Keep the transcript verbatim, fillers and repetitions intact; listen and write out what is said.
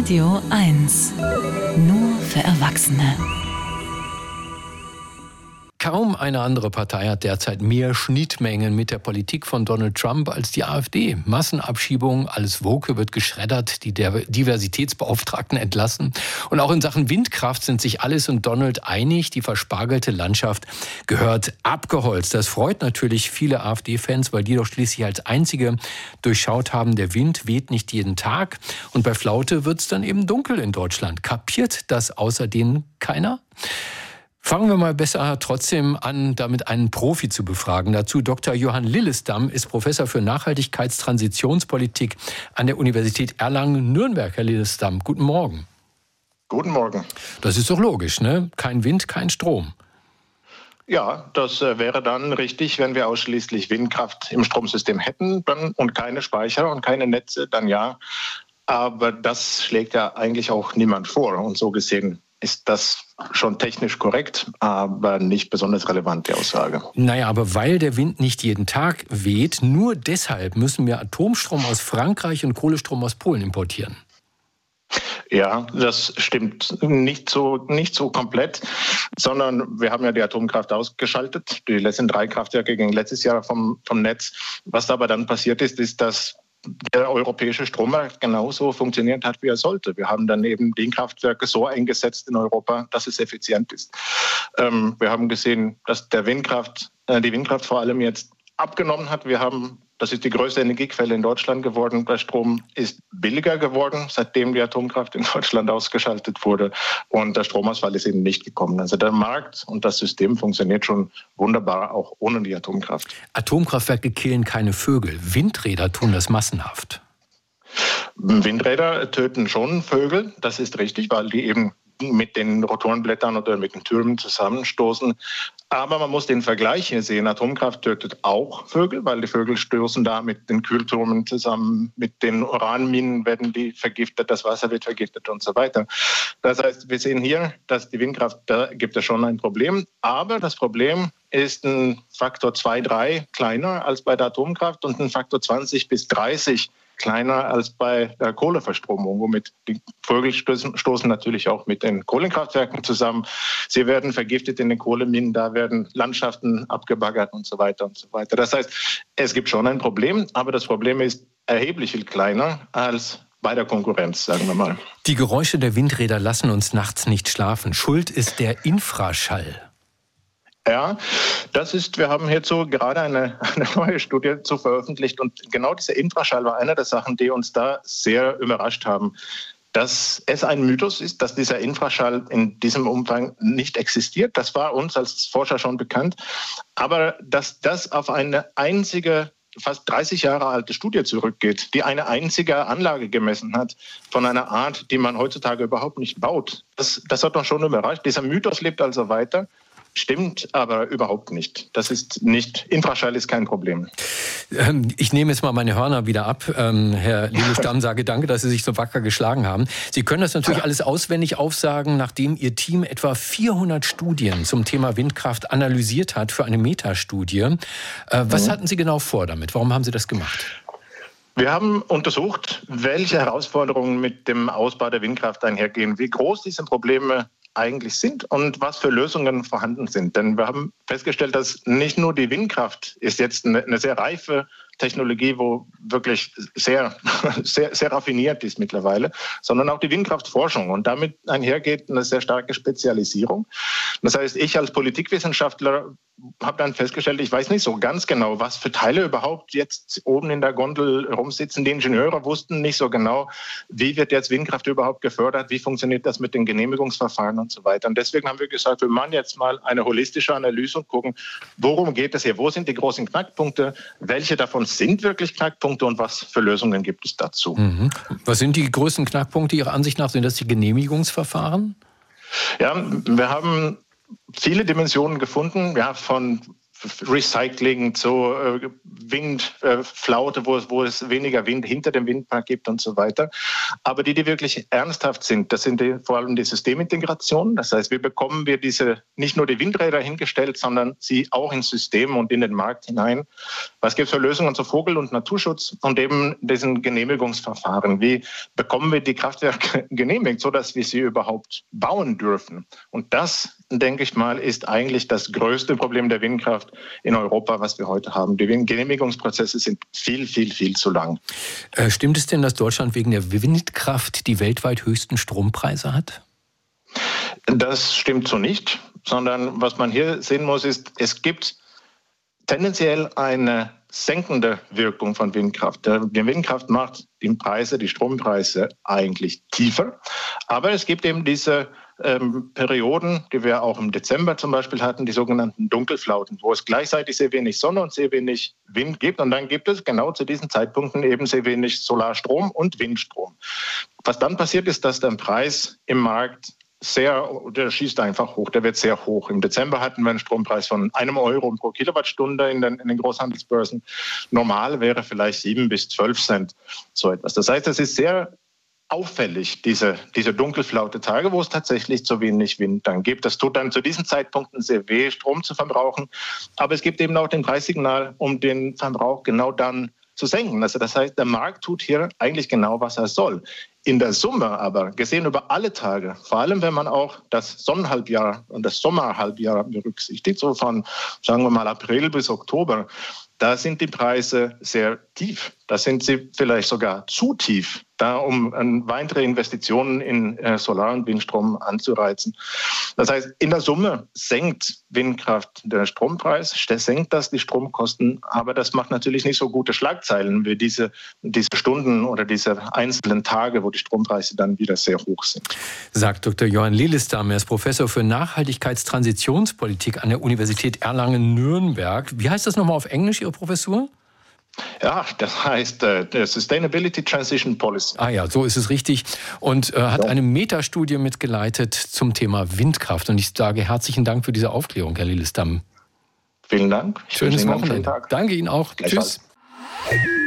Radio eins. Nur für Erwachsene. Kaum eine andere Partei hat derzeit mehr Schnittmengen mit der Politik von Donald Trump als die AfD. Massenabschiebung, alles Woke wird geschreddert, die Diversitätsbeauftragten entlassen. Und auch in Sachen Windkraft sind sich Alice und Donald einig, die verspargelte Landschaft gehört abgeholzt. Das freut natürlich viele AfD-Fans, weil die doch schließlich als einzige durchschaut haben, der Wind weht nicht jeden Tag. Und bei Flaute wird es dann eben dunkel in Deutschland. Kapiert das außer denen keiner? Fangen wir mal besser trotzdem an, damit einen Profi zu befragen. Dazu Doktor Johann Lillesdam ist Professor für Nachhaltigkeitstransitionspolitik an der Universität Erlangen-Nürnberg. Herr Lillesdam, guten Morgen. Guten Morgen. Das ist doch logisch, ne? Kein Wind, kein Strom. Ja, das äh, wäre dann richtig, wenn wir ausschließlich Windkraft im Stromsystem hätten dann, und keine Speicher und keine Netze, dann ja. Aber das schlägt ja eigentlich auch niemand vor. Und so gesehen ist das schon technisch korrekt, aber nicht besonders relevant, die Aussage. Naja, aber weil der Wind nicht jeden Tag weht, nur deshalb müssen wir Atomstrom aus Frankreich und Kohlestrom aus Polen importieren. Ja, das stimmt nicht so, nicht so komplett, sondern wir haben ja die Atomkraft ausgeschaltet. Die letzten drei Kraftwerke gingen letztes Jahr vom, vom Netz. Was dabei dann passiert ist, ist, dass der europäische Strommarkt genauso funktioniert hat, wie er sollte. Wir haben dann eben die Kraftwerke so eingesetzt in Europa, dass es effizient ist. Ähm, wir haben gesehen, dass der Windkraft, äh, die Windkraft vor allem jetzt abgenommen hat. Wir haben, das ist die größte Energiequelle in Deutschland geworden. Der Strom ist billiger geworden, seitdem die Atomkraft in Deutschland ausgeschaltet wurde. Und der Stromausfall ist eben nicht gekommen. Also der Markt und das System funktioniert schon wunderbar, auch ohne die Atomkraft. Atomkraftwerke killen keine Vögel. Windräder tun das massenhaft. Windräder töten schon Vögel, das ist richtig, weil die eben mit den Rotorenblättern oder mit den Türmen zusammenstoßen. Aber man muss den Vergleich hier sehen. Atomkraft tötet auch Vögel, weil die Vögel stoßen da mit den Kühlturmen zusammen, mit den Uranminen werden die vergiftet, das Wasser wird vergiftet und so weiter. Das heißt, wir sehen hier, dass die Windkraft, da gibt es schon ein Problem. Aber das Problem ist ein Faktor zwei, drei kleiner als bei der Atomkraft und ein Faktor zwanzig bis dreißig kleiner als bei der Kohleverstromung, womit die Vögel stoßen, stoßen natürlich auch mit den Kohlekraftwerken zusammen. Sie werden vergiftet in den Kohleminen, da werden Landschaften abgebaggert und so weiter und so weiter. Das heißt, es gibt schon ein Problem, aber das Problem ist erheblich viel kleiner als bei der Konkurrenz, sagen wir mal. Die Geräusche der Windräder lassen uns nachts nicht schlafen. Schuld ist der Infraschall. Ja, das ist, wir haben hierzu gerade eine, eine neue Studie zu veröffentlicht und genau dieser Infraschall war eine der Sachen, die uns da sehr überrascht haben. Dass es ein Mythos ist, dass dieser Infraschall in diesem Umfang nicht existiert, das war uns als Forscher schon bekannt, aber dass das auf eine einzige fast dreißig Jahre alte Studie zurückgeht, die eine einzige Anlage gemessen hat von einer Art, die man heutzutage überhaupt nicht baut. Das, das hat uns schon überrascht. Dieser Mythos lebt also weiter. Stimmt aber überhaupt nicht. Das ist nicht, Infraschall ist kein Problem. Ich nehme jetzt mal meine Hörner wieder ab. Ähm, Herr Lillesdam, sage danke, dass Sie sich so wacker geschlagen haben. Sie können das natürlich alles auswendig aufsagen, nachdem Ihr Team etwa vierhundert Studien zum Thema Windkraft analysiert hat für eine Metastudie. Äh, was mhm. hatten Sie genau vor damit? Warum haben Sie das gemacht? Wir haben untersucht, welche Herausforderungen mit dem Ausbau der Windkraft einhergehen, wie groß diese Probleme eigentlich sind und was für Lösungen vorhanden sind. Denn wir haben festgestellt, dass nicht nur die Windkraft ist jetzt eine, eine sehr reife Technologie, wo wirklich sehr, sehr, sehr raffiniert ist mittlerweile, sondern auch die Windkraftforschung. Und damit einhergeht eine sehr starke Spezialisierung. Das heißt, ich als Politikwissenschaftler habe dann festgestellt, ich weiß nicht so ganz genau, was für Teile überhaupt jetzt oben in der Gondel rumsitzen. Die Ingenieure wussten nicht so genau, wie wird jetzt Windkraft überhaupt gefördert, wie funktioniert das mit den Genehmigungsverfahren und so weiter. Und deswegen haben wir gesagt, wir machen jetzt mal eine holistische Analyse und gucken, worum geht es hier, wo sind die großen Knackpunkte, welche davon sind wirklich Knackpunkte und was für Lösungen gibt es dazu. Mhm. Was sind die größten Knackpunkte Ihrer Ansicht nach? Sind das die Genehmigungsverfahren? Ja, wir haben viele Dimensionen gefunden, ja, von Recycling, zu äh, Windflaute, äh, wo, wo es weniger Wind hinter dem Windpark gibt und so weiter. Aber die, die wirklich ernsthaft sind, das sind die, vor allem die Systemintegration. Das heißt, wie bekommen wir diese, nicht nur die Windräder hingestellt, sondern sie auch ins System und in den Markt hinein. Was gibt es für Lösungen zu Vogel- und Naturschutz und eben diesen Genehmigungsverfahren? Wie bekommen wir die Kraftwerke genehmigt, sodass wir sie überhaupt bauen dürfen? Und das, denke ich mal, ist eigentlich das größte Problem der Windkraft in Europa, was wir heute haben. Die Genehmigungsprozesse sind viel, viel, viel zu lang. Äh, stimmt es denn, dass Deutschland wegen der Windkraft die weltweit höchsten Strompreise hat? Das stimmt so nicht, sondern was man hier sehen muss, ist, es gibt tendenziell eine senkende Wirkung von Windkraft. Die Windkraft macht die Preise, die Strompreise eigentlich tiefer. Aber es gibt eben diese ähm, Perioden, die wir auch im Dezember zum Beispiel hatten, die sogenannten Dunkelflauten, wo es gleichzeitig sehr wenig Sonne und sehr wenig Wind gibt. Und dann gibt es genau zu diesen Zeitpunkten eben sehr wenig Solarstrom und Windstrom. Was dann passiert ist, dass der Preis im Markt sehr, der schießt einfach hoch, der wird sehr hoch. Im Dezember hatten wir einen Strompreis von einem Euro pro Kilowattstunde in den, in den Großhandelsbörsen. Normal wäre vielleicht sieben bis zwölf Cent, so etwas. Das heißt, es ist sehr auffällig, diese, diese dunkelflaute Tage, wo es tatsächlich zu wenig Wind dann gibt. Das tut dann zu diesen Zeitpunkten sehr weh, Strom zu verbrauchen. Aber es gibt eben auch den Preissignal, um den Verbrauch genau dann zu senken. Also das heißt, der Markt tut hier eigentlich genau, was er soll. In der Summe aber, gesehen über alle Tage, vor allem wenn man auch das Sonnenhalbjahr und das Sommerhalbjahr berücksichtigt, so von, sagen wir mal, April bis Oktober, da sind die Preise sehr tief. Da sind sie vielleicht sogar zu tief, da um weitere Investitionen in äh, Solar- und Windstrom anzureizen. Das heißt, in der Summe senkt Windkraft den Strompreis, senkt das die Stromkosten, aber das macht natürlich nicht so gute Schlagzeilen wie diese, diese Stunden oder diese einzelnen Tage, wo die Strompreise dann wieder sehr hoch sind. Sagt Doktor Johann Lillisdam, er ist Professor für Nachhaltigkeitstransitionspolitik an der Universität Erlangen-Nürnberg. Wie heißt das nochmal auf Englisch, Ihre Professur? Ja, das heißt äh, Sustainability Transition Policy. Ah ja, so ist es richtig. Und äh, hat ja. eine Metastudie mitgeleitet zum Thema Windkraft. Und ich sage herzlichen Dank für diese Aufklärung, Herr Lillisdam. Vielen Dank. Ich Schönes Wochenende. Danke Ihnen auch. Tschüss.